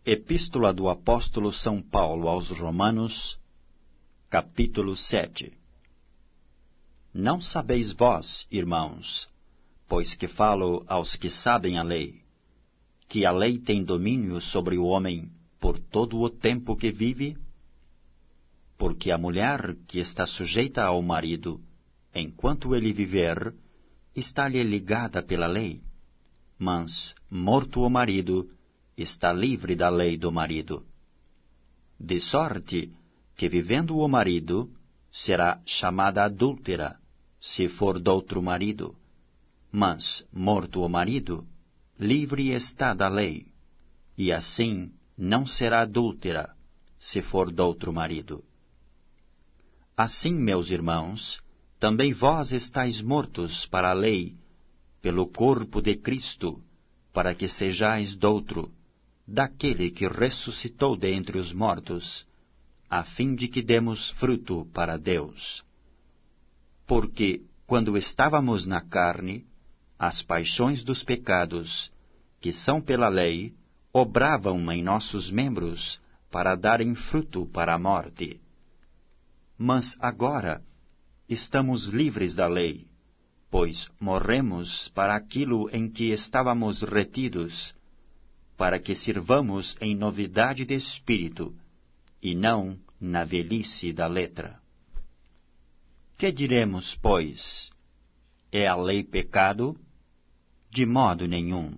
Epístola do Apóstolo São Paulo aos Romanos, capítulo 7. Não sabeis vós, irmãos, pois que falo aos que sabem a lei, que a lei tem domínio sobre o homem por todo o tempo que vive? Porque a mulher que está sujeita ao marido, enquanto ele viver, está-lhe ligada pela lei, mas, morto o marido, está livre da lei do marido. De sorte que, vivendo o marido, será chamada adúltera, se for doutro marido. Mas, morto o marido, livre está da lei, e assim não será adúltera, se for doutro marido. Assim, meus irmãos, também vós estáis mortos para a lei, pelo corpo de Cristo, para que sejais doutro, daquele que ressuscitou dentre os mortos, a fim de que demos fruto para Deus. Porque, quando estávamos na carne, as paixões dos pecados, que são pela lei, obravam em nossos membros para darem fruto para a morte. Mas agora estamos livres da lei, pois morremos para aquilo em que estávamos retidos, para que sirvamos em novidade de espírito, e não na velhice da letra. Que diremos, pois? É a lei pecado? De modo nenhum.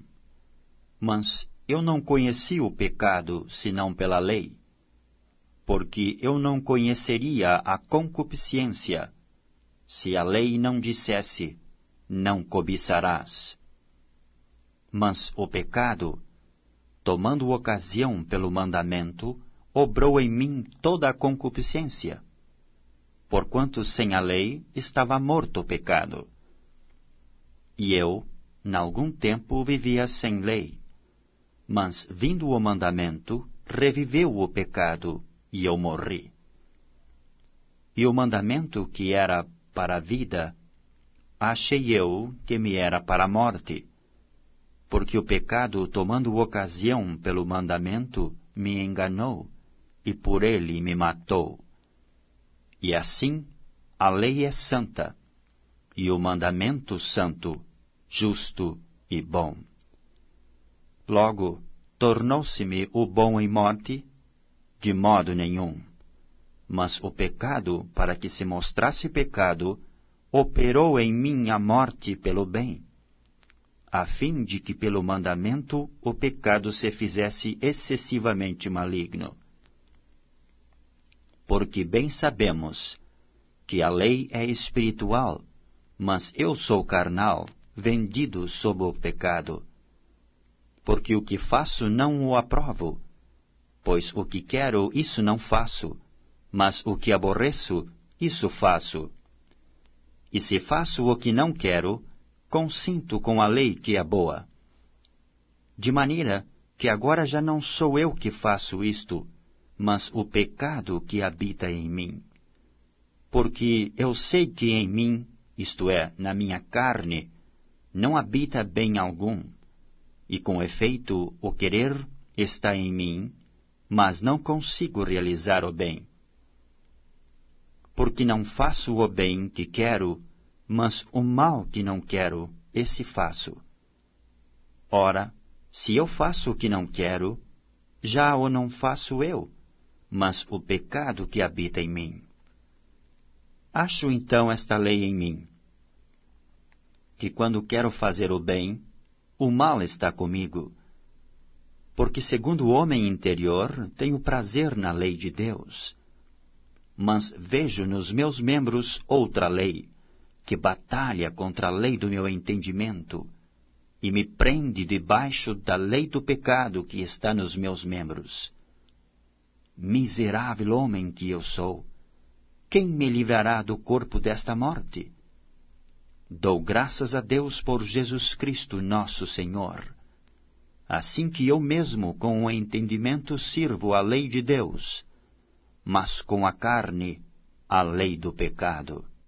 Mas eu não conheci o pecado, senão pela lei, porque eu não conheceria a concupiscência, se a lei não dissesse, não cobiçarás. Mas o pecado, tomando ocasião pelo mandamento, obrou em mim toda a concupiscência, porquanto sem a lei estava morto o pecado. E eu, n'algum tempo, vivia sem lei, mas, vindo o mandamento, reviveu o pecado, e eu morri. E o mandamento que era para a vida, achei eu que me era para a morte, porque o pecado, tomando ocasião pelo mandamento, me enganou, e por ele me matou. E assim, a lei é santa, e o mandamento santo, justo e bom. Logo, tornou-se-me o bom em morte? De modo nenhum. Mas o pecado, para que se mostrasse pecado, operou em mim a morte pelo bem, a fim de que pelo mandamento o pecado se fizesse excessivamente maligno. Porque bem sabemos que a lei é espiritual, mas eu sou carnal, vendido sob o pecado. Porque o que faço não o aprovo, pois o que quero, isso não faço, mas o que aborreço, isso faço. E se faço o que não quero, consinto com a lei que é boa. De maneira que agora já não sou eu que faço isto, mas o pecado que habita em mim. Porque eu sei que em mim, isto é, na minha carne, não habita bem algum, e com efeito o querer está em mim, mas não consigo realizar o bem. Porque não faço o bem que quero, mas o mal que não quero, esse faço. Ora, se eu faço o que não quero, já o não faço eu, mas o pecado que habita em mim. Acho então esta lei em mim, que quando quero fazer o bem, o mal está comigo. Porque segundo o homem interior, tenho prazer na lei de Deus. Mas vejo nos meus membros outra lei, que batalha contra a lei do meu entendimento, e me prende debaixo da lei do pecado que está nos meus membros. Miserável homem que eu sou, quem me livrará do corpo desta morte? Dou graças a Deus por Jesus Cristo nosso Senhor. Assim que eu mesmo com o entendimento sirvo a lei de Deus, mas com a carne a lei do pecado.